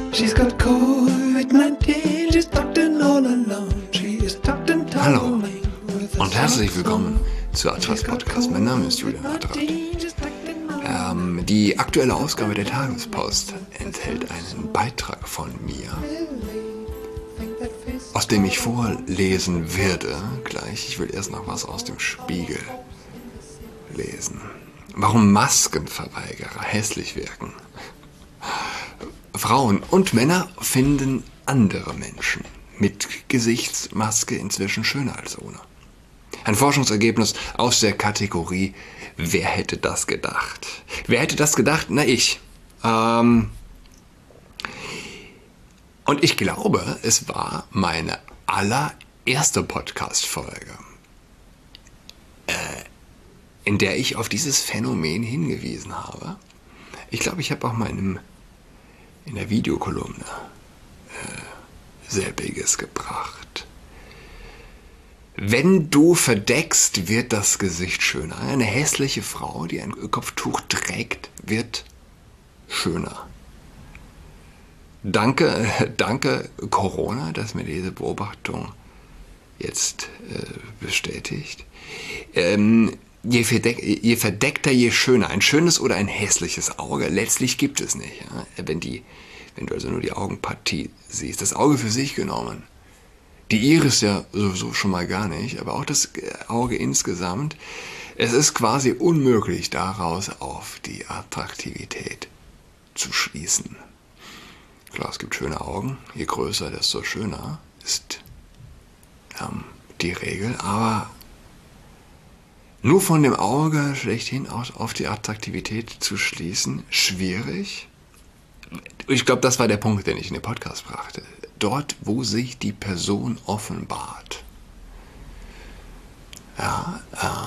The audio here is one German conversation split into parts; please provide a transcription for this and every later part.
She's got COVID-19, she's tucked in all alone. She is tucked in Hallo und herzlich willkommen zu Atlas Podcast. Mein Name ist Julian Adrat. Die aktuelle Ausgabe der Tagespost enthält einen Beitrag von mir, aus dem ich vorlesen werde gleich. Ich will erst noch was aus dem Spiegel lesen. Warum Maskenverweigerer hässlich wirken. Frauen und Männer finden andere Menschen mit Gesichtsmaske inzwischen schöner als ohne. Ein Forschungsergebnis aus der Kategorie Wer hätte das gedacht? Wer hätte das gedacht? Na, ich. Und ich glaube, es war meine allererste Podcast-Folge, in der ich auf dieses Phänomen hingewiesen habe. Ich glaube, ich habe auch mal in der Videokolumne selbiges gebracht. Wenn du verdeckst, wird das Gesicht schöner. Eine hässliche Frau, die ein Kopftuch trägt, wird schöner. Danke Corona, dass mir diese Beobachtung jetzt bestätigt. Je verdeckter, je schöner. Ein schönes oder ein hässliches Auge. Letztlich gibt es nicht. Ja? Wenn du also nur die Augenpartie siehst. Das Auge für sich genommen. Die Iris ja sowieso schon mal gar nicht, aber auch das Auge insgesamt. Es ist quasi unmöglich, daraus auf die Attraktivität zu schließen. Klar, es gibt schöne Augen. Je größer, desto schöner ist die Regel. Aber nur von dem Auge schlechthin auf die Attraktivität zu schließen, schwierig. Ich glaube, das war der Punkt, den ich in den Podcast brachte. Dort, wo sich die Person offenbart. Ja,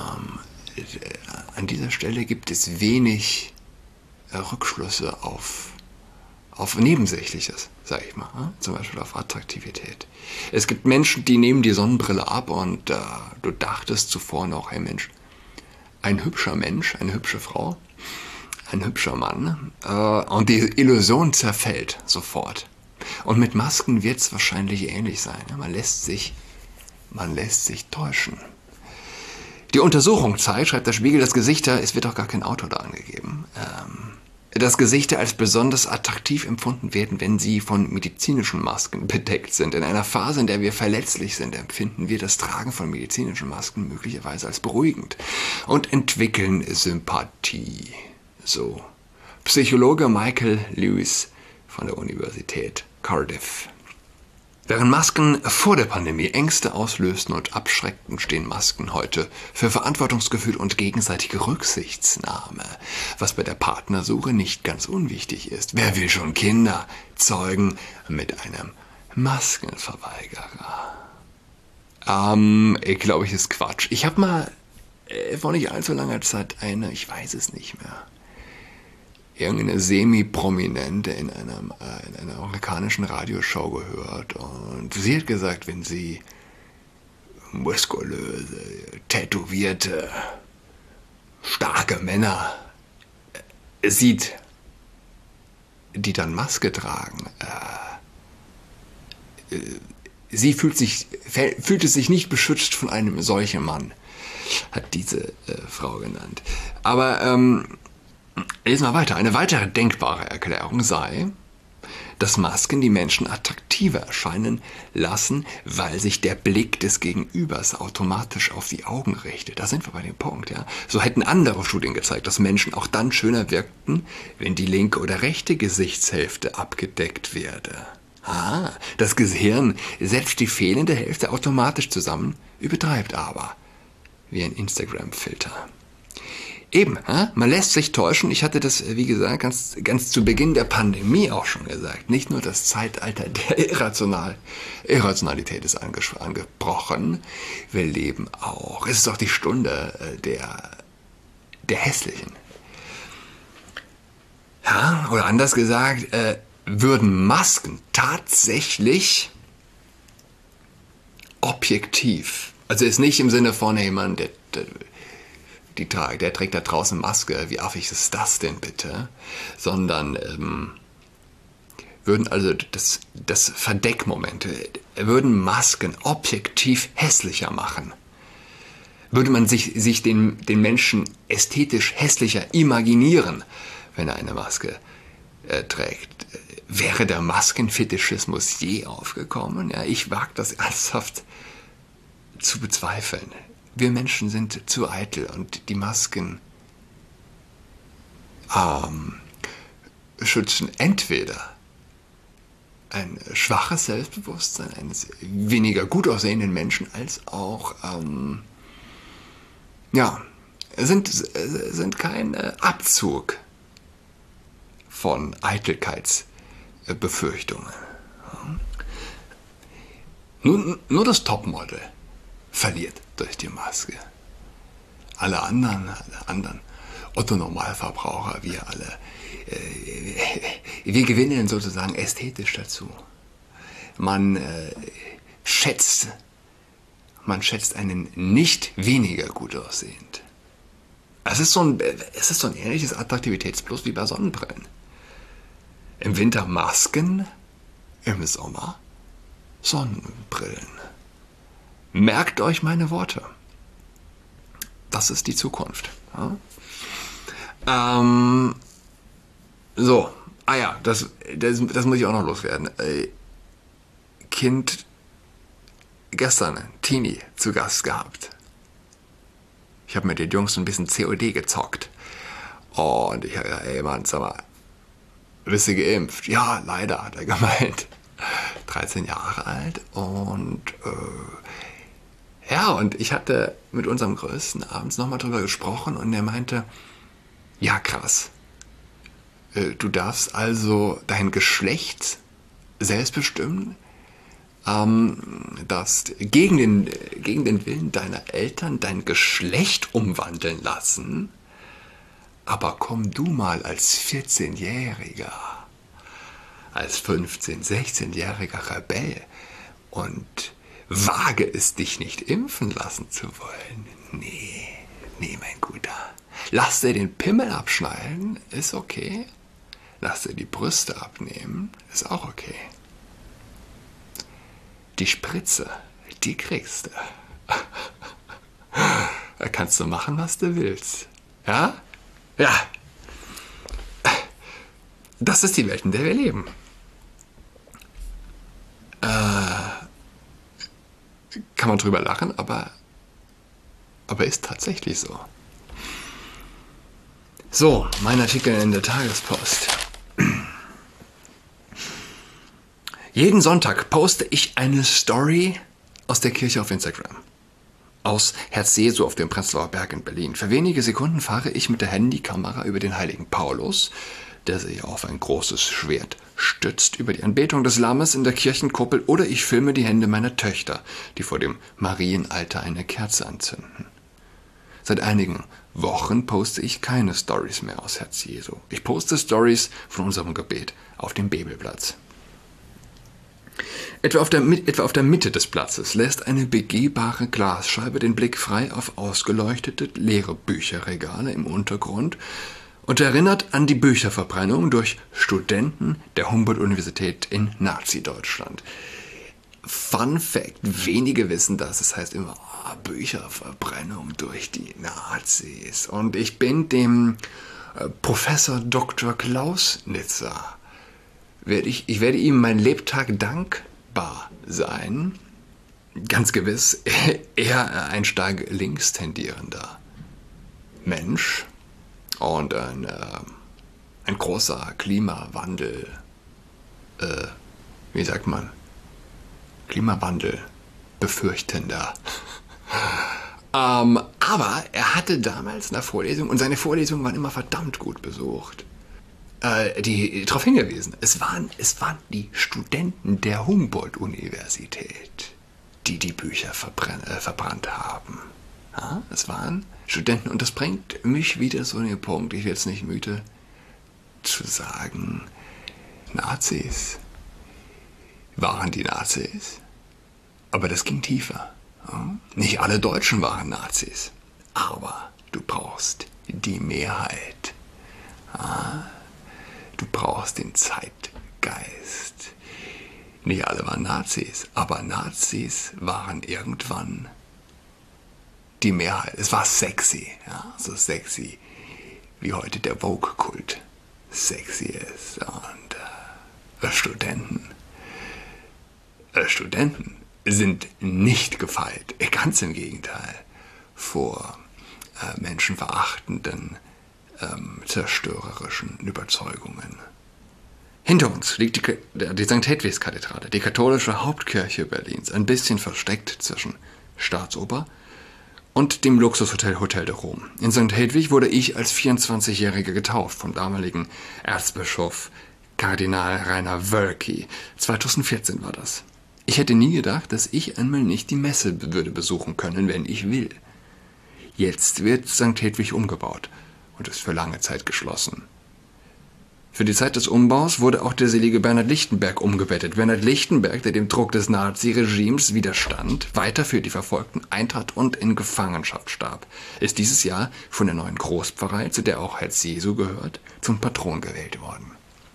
an dieser Stelle gibt es wenig Rückschlüsse auf Nebensächliches, sage ich mal. Zum Beispiel auf Attraktivität. Es gibt Menschen, die nehmen die Sonnenbrille ab und du dachtest zuvor noch, hey Mensch, ein hübscher Mensch, eine hübsche Frau, ein hübscher Mann und die Illusion zerfällt sofort. Und mit Masken wird es wahrscheinlich ähnlich sein. Man lässt sich täuschen. Die Untersuchung zeigt, schreibt der Spiegel, das Gesichter, es wird auch gar kein Autor da angegeben, dass Gesichter als besonders attraktiv empfunden werden, wenn sie von medizinischen Masken bedeckt sind. In einer Phase, in der wir verletzlich sind, empfinden wir das Tragen von medizinischen Masken möglicherweise als beruhigend und entwickeln Sympathie. So, Psychologe Michael Lewis von der Universität Cardiff. Während Masken vor der Pandemie Ängste auslösten und abschreckten, stehen Masken heute für Verantwortungsgefühl und gegenseitige Rücksichtsnahme, was bei der Partnersuche nicht ganz unwichtig ist. Wer will schon Kinder zeugen mit einem Maskenverweigerer? Glaube ich, ist Quatsch. Ich habe mal vor nicht allzu langer Zeit ich weiß es nicht mehr, irgendeine Semi-Prominente in einer amerikanischen Radioshow gehört und sie hat gesagt, wenn sie muskulöse, tätowierte, starke Männer sieht, die dann Maske tragen, sie fühlte sich nicht beschützt von einem solchen Mann, hat diese Frau genannt. Aber lesen wir weiter. Eine weitere denkbare Erklärung sei, dass Masken die Menschen attraktiver erscheinen lassen, weil sich der Blick des Gegenübers automatisch auf die Augen richtet. Da sind wir bei dem Punkt. Ja. So hätten andere Studien gezeigt, dass Menschen auch dann schöner wirkten, wenn die linke oder rechte Gesichtshälfte abgedeckt werde. Das Gehirn setzt die fehlende Hälfte automatisch zusammen, übertreibt aber wie ein Instagram-Filter. Eben, man lässt sich täuschen. Ich hatte das, wie gesagt, ganz zu Beginn der Pandemie auch schon gesagt. Nicht nur das Zeitalter der Irrationalität ist angebrochen. Wir leben auch. Es ist auch die Stunde der Hässlichen. Ja, oder anders gesagt, würden Masken tatsächlich objektiv, also ist nicht im Sinne von, hey Mann, der trägt da draußen Maske, wie affig ist das denn bitte? Sondern würden also das Verdeckmoment, würden Masken objektiv hässlicher machen. Würde man sich den Menschen ästhetisch hässlicher imaginieren, wenn er eine Maske trägt, wäre der Maskenfetischismus je aufgekommen? Ja, ich wage das ernsthaft zu bezweifeln. Wir Menschen sind zu eitel und die Masken schützen entweder ein schwaches Selbstbewusstsein eines weniger gut aussehenden Menschen als auch sind kein Abzug von Eitelkeitsbefürchtungen. Nur das Topmodel verliert durch die Maske. Alle anderen Otto-Normalverbraucher, wir alle, wir gewinnen sozusagen ästhetisch dazu. Man schätzt einen nicht weniger gut aussehend. Es ist so ein ähnliches Attraktivitätsplus wie bei Sonnenbrillen. Im Winter Masken, im Sommer Sonnenbrillen. Merkt euch meine Worte. Das ist die Zukunft. Ja? Das muss ich auch noch loswerden. Kind gestern Teenie zu Gast gehabt. Ich habe mit den Jungs ein bisschen COD gezockt. Und ich habe gesagt, ey Mann, sag mal, bist du geimpft? Ja, leider, hat er gemeint. 13 Jahre alt und und ich hatte mit unserem Größten abends nochmal drüber gesprochen und er meinte, ja krass, du darfst also dein Geschlecht selbst bestimmen, darfst gegen den Willen deiner Eltern dein Geschlecht umwandeln lassen, aber komm du mal als 14-Jähriger, als 15-, 16-jähriger Rebell und wage es, dich nicht impfen lassen zu wollen. Nee, mein Guter. Lass dir den Pimmel abschneiden, ist okay. Lass dir die Brüste abnehmen, ist auch okay. Die Spritze, die kriegst du. Da kannst du machen, was du willst. Ja? Ja. Das ist die Welt, in der wir leben. Kann man drüber lachen, aber ist tatsächlich so. So, mein Artikel in der Tagespost. Jeden Sonntag poste ich eine Story aus der Kirche auf Instagram. Aus Herz Jesu auf dem Prenzlauer Berg in Berlin. Für wenige Sekunden fahre ich mit der Handykamera über den heiligen Paulus, der sich auf ein großes Schwert stützt, über die Anbetung des Lammes in der Kirchenkuppel, oder ich filme die Hände meiner Töchter, die vor dem Marienaltar eine Kerze anzünden. Seit einigen Wochen poste ich keine Stories mehr aus Herz Jesu. Ich poste Stories von unserem Gebet auf dem Bebelplatz. Etwa auf der Mitte des Platzes lässt eine begehbare Glasscheibe den Blick frei auf ausgeleuchtete leere Bücherregale im Untergrund und erinnert an die Bücherverbrennung durch Studenten der Humboldt-Universität in Nazi-Deutschland. Fun Fact, wenige wissen das. Es heißt immer, Bücherverbrennung durch die Nazis. Und ich bin dem Professor Dr. Klausnitzer, ich werde ihm mein Lebtag dankbar sein. Ganz gewiss, er ein stark links tendierender Mensch und ein großer Klimawandel, Klimawandel befürchtender. Aber er hatte damals eine Vorlesung und seine Vorlesungen waren immer verdammt gut besucht. Die darauf hingewiesen, es waren die Studenten der Humboldt-Universität, die Bücher verbrannt haben. Ja, es waren Studenten und das bringt mich wieder so in den Punkt, ich werde es nicht müde zu sagen, Nazis waren die Nazis, aber das ging tiefer. Ja? Nicht alle Deutschen waren Nazis, aber du brauchst die Mehrheit. Ja? Du brauchst den Zeitgeist Zeitgeist. Nicht alle waren Nazis, aber Nazis waren irgendwann die Mehrheit. Es war sexy, ja, so sexy wie heute der Vogue-Kult sexy ist. Und Studenten sind nicht gefeit, ganz im Gegenteil, vor menschenverachtenden, zerstörerischen Überzeugungen. Hinter uns liegt die St. Hedwigs-Kathedrale, die katholische Hauptkirche Berlins, ein bisschen versteckt zwischen Staatsoper und dem Luxushotel Hotel de Rom. In St. Hedwig wurde ich als 24-Jähriger getauft vom damaligen Erzbischof Kardinal Rainer Wölki. 2014 war das. Ich hätte nie gedacht, dass ich einmal nicht die Messe würde besuchen können, wenn ich will. Jetzt wird St. Hedwig umgebaut und ist für lange Zeit geschlossen. Für die Zeit des Umbaus wurde auch der selige Bernhard Lichtenberg umgebettet. Bernhard Lichtenberg, der dem Druck des Naziregimes widerstand, weiter für die Verfolgten eintrat und in Gefangenschaft starb, ist dieses Jahr von der neuen Großpfarrei, zu der auch Herz Jesu gehört, zum Patron gewählt worden.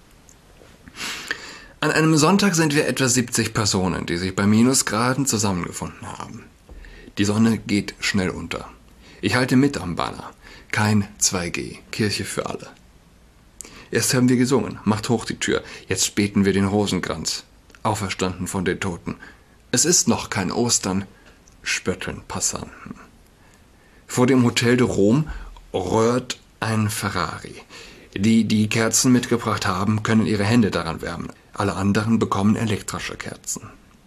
An einem Sonntag sind wir etwa 70 Personen, die sich bei Minusgraden zusammengefunden haben. Die Sonne geht schnell unter. Ich halte mit am Banner. Kein 2G, Kirche für alle. Erst haben wir gesungen, macht hoch die Tür, jetzt beten wir den Rosenkranz, auferstanden von den Toten. Es ist noch kein Ostern, spötteln Passanten. Vor dem Hotel de Rom röhrt ein Ferrari. Die Kerzen mitgebracht haben, können ihre Hände daran wärmen. Alle anderen bekommen elektrische Kerzen.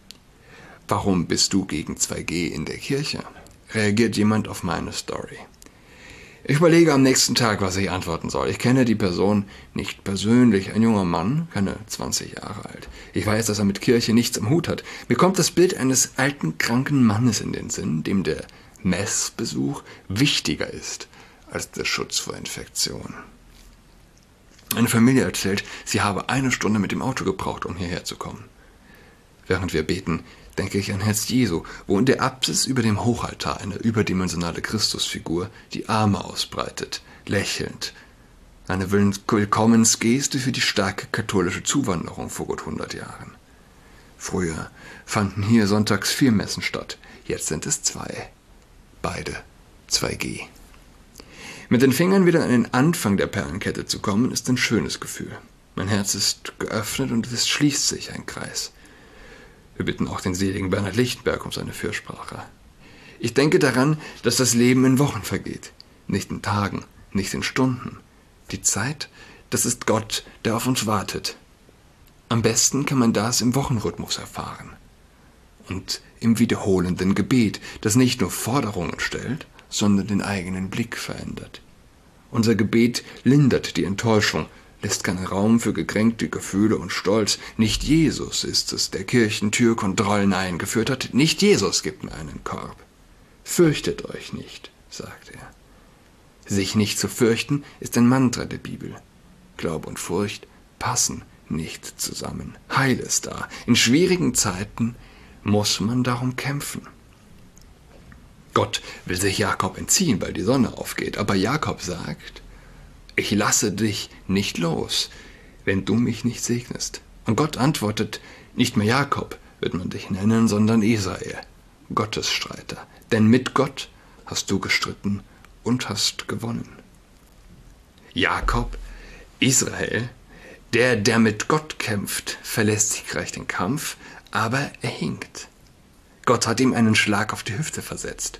Warum bist du gegen 2G in der Kirche? Reagiert jemand auf meine Story. Ich überlege am nächsten Tag, was ich antworten soll. Ich kenne die Person nicht persönlich. Ein junger Mann, keine 20 Jahre alt. Ich weiß, dass er mit Kirche nichts am Hut hat. Mir kommt das Bild eines alten, kranken Mannes in den Sinn, dem der Messbesuch wichtiger ist als der Schutz vor Infektion. Eine Familie erzählt, sie habe 1 Stunde mit dem Auto gebraucht, um hierher zu kommen. Während wir beten, denke ich an Herz Jesu, wo in der Apsis über dem Hochaltar eine überdimensionale Christusfigur die Arme ausbreitet, lächelnd. Eine Willkommensgeste für die starke katholische Zuwanderung vor gut 100 Jahren. Früher fanden hier sonntags 4 Messen statt, jetzt sind es 2. Beide 2G. Mit den Fingern wieder an den Anfang der Perlenkette zu kommen, ist ein schönes Gefühl. Mein Herz ist geöffnet und es schließt sich ein Kreis. Wir bitten auch den seligen Bernhard Lichtenberg um seine Fürsprache. Ich denke daran, dass das Leben in Wochen vergeht, nicht in Tagen, nicht in Stunden. Die Zeit, das ist Gott, der auf uns wartet. Am besten kann man das im Wochenrhythmus erfahren. Und im wiederholenden Gebet, das nicht nur Forderungen stellt, sondern den eigenen Blick verändert. Unser Gebet lindert die Enttäuschung, lässt keinen Raum für gekränkte Gefühle und Stolz. Nicht Jesus ist es, der Kirchentür Kontrollen eingeführt hat. Nicht Jesus gibt mir einen Korb. Fürchtet euch nicht, sagt er. Sich nicht zu fürchten, ist ein Mantra der Bibel. Glaube und Furcht passen nicht zusammen. Heil ist da. In schwierigen Zeiten muss man darum kämpfen. Gott will sich Jakob entziehen, weil die Sonne aufgeht. Aber Jakob sagt, ich lasse dich nicht los, wenn du mich nicht segnest. Und Gott antwortet, nicht mehr Jakob wird man dich nennen, sondern Israel, Gottesstreiter. Denn mit Gott hast du gestritten und hast gewonnen. Jakob, Israel, der mit Gott kämpft, verlässt siegreich den Kampf, aber er hinkt. Gott hat ihm einen Schlag auf die Hüfte versetzt.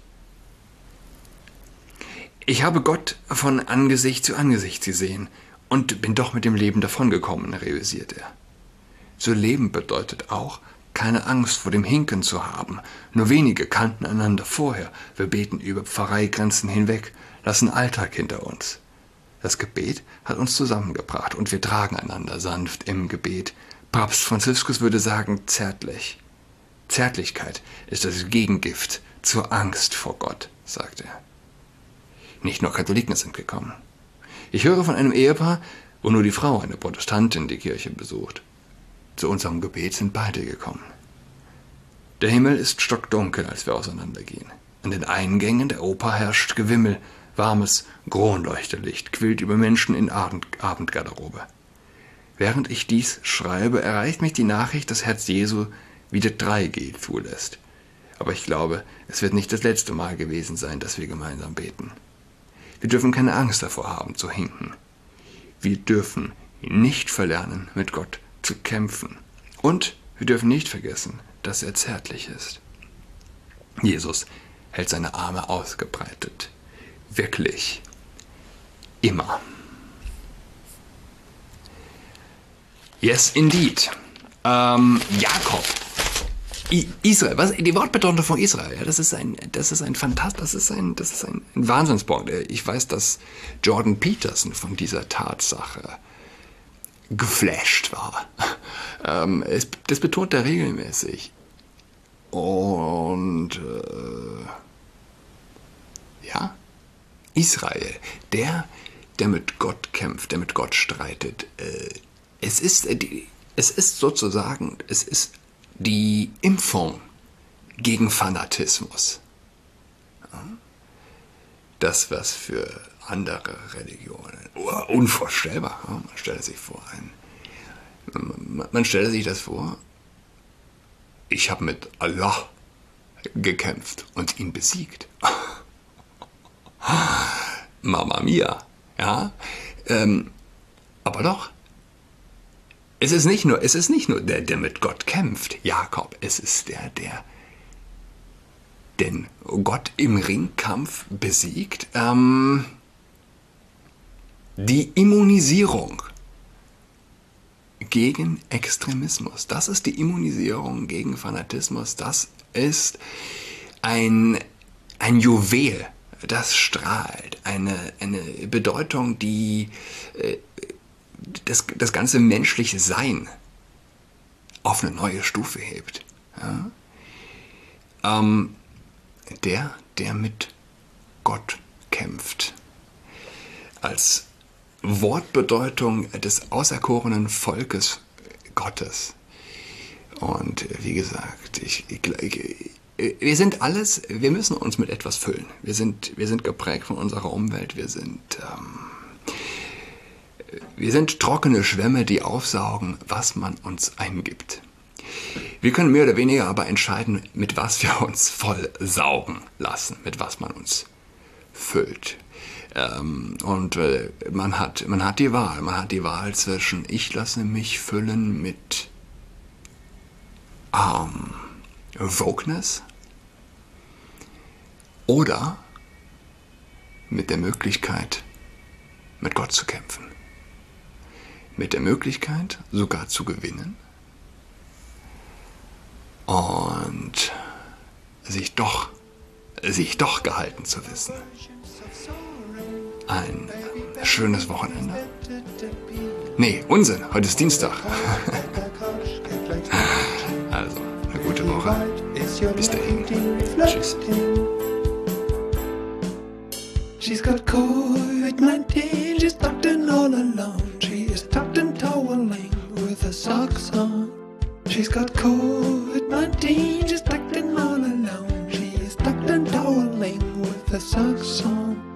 Ich habe Gott von Angesicht zu Angesicht gesehen und bin doch mit dem Leben davongekommen, realisiert er. Zu leben bedeutet auch, keine Angst vor dem Hinken zu haben. Nur wenige kannten einander vorher. Wir beten über Pfarreigrenzen hinweg, lassen Alltag hinter uns. Das Gebet hat uns zusammengebracht und wir tragen einander sanft im Gebet. Papst Franziskus würde sagen, zärtlich. Zärtlichkeit ist das Gegengift zur Angst vor Gott, sagt er. Nicht nur Katholiken sind gekommen. Ich höre von einem Ehepaar, wo nur die Frau, eine Protestantin, die Kirche besucht. Zu unserem Gebet sind beide gekommen. Der Himmel ist stockdunkel, als wir auseinandergehen. An den Eingängen der Oper herrscht Gewimmel. Warmes Kronleuchterlicht quillt über Menschen in Abendgarderobe. Während ich dies schreibe, erreicht mich die Nachricht, dass Herz Jesu wieder 3G zulässt. Aber ich glaube, es wird nicht das letzte Mal gewesen sein, dass wir gemeinsam beten. Wir dürfen keine Angst davor haben, zu hinken. Wir dürfen nicht verlernen, mit Gott zu kämpfen. Und wir dürfen nicht vergessen, dass er zärtlich ist. Jesus hält seine Arme ausgebreitet. Wirklich. Immer. Yes, indeed. Jakob. Israel, was die Wortbedeutung von Israel, ja, das ist ein Wahnsinnspunkt. Ich weiß, dass Jordan Peterson von dieser Tatsache geflasht war. Das betont er regelmäßig. Und ja, Israel, der mit Gott kämpft, der mit Gott streitet. Es ist sozusagen, es ist die Impfung gegen Fanatismus. Das, was für andere Religionen unvorstellbar, man stelle sich vor, man stelle sich das vor, ich habe mit Allah gekämpft und ihn besiegt. Mama mia, ja, aber doch. Es ist nicht nur der mit Gott kämpft, Jakob. Es ist der den Gott im Ringkampf besiegt. Die Immunisierung gegen Extremismus. Das ist die Immunisierung gegen Fanatismus. Das ist ein Juwel, das strahlt. Eine Bedeutung, die das ganze menschliche Sein auf eine neue Stufe hebt. Ja? Der mit Gott kämpft. Als Wortbedeutung des auserkorenen Volkes Gottes. Und wie gesagt, wir müssen uns mit etwas füllen. Wir sind geprägt von unserer Umwelt, wir sind trockene Schwämme, die aufsaugen, was man uns eingibt. Wir können mehr oder weniger aber entscheiden, mit was wir uns voll saugen lassen, mit was man uns füllt. Und man hat die Wahl. Man hat die Wahl zwischen, ich lasse mich füllen mit Wokeness oder mit der Möglichkeit, mit Gott zu kämpfen. Mit der Möglichkeit, sogar zu gewinnen und sich doch gehalten zu wissen. Ein schönes Wochenende. Nee, Unsinn, heute ist Dienstag. Also, eine gute Woche. Bis dahin. Tschüss. She's got COVID-19, she's tucked in all alone. She is tucked in toweling with her socks on. She's got COVID-19, she's tucked in all alone. She is tucked in toweling with her socks on.